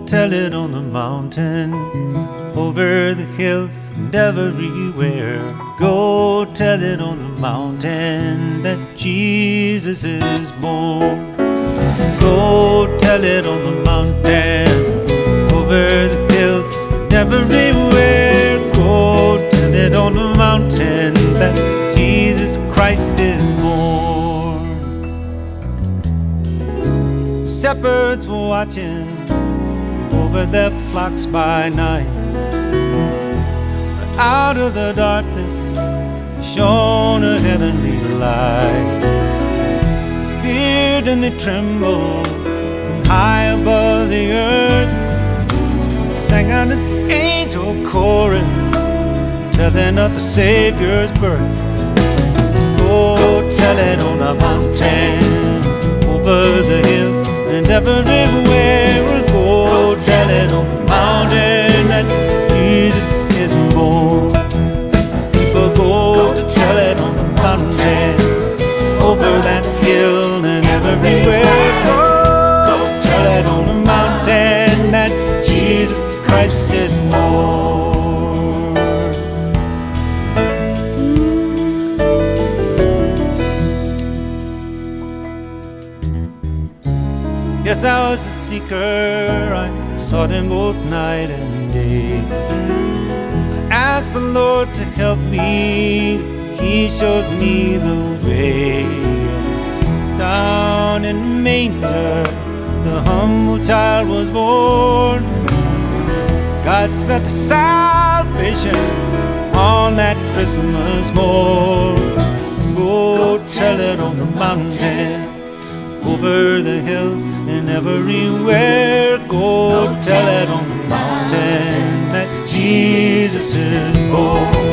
tell it on the mountain, over the hills and everywhere. Go tell it on the mountain that Jesus is born. Go tell it on the mountain, over the hills and everywhere. Go tell it on the mountain that Jesus Christ is born. Shepherds were watching over their flocks by night, but out of the darkness shone a heavenly light. They feared and they trembled, high above the earth sang out an angel chorus, telling of the Savior's birth. Go tell it on the mountain, over the hills and everywhere. Go tell it on the mountain that Jesus is born. People go to tell it on the mountain, over that hill and everywhere. Go tell it on the mountain that Jesus Christ is born. Yes, I was a seeker, I sought him both night and day. I asked the Lord to help me, he showed me the way. Down in the manger, the humble child was born. God sent the salvation on that Christmas morn. Go tell it on the mountain, over the hills and everywhere. Go tell it on the mountain that Jesus is born.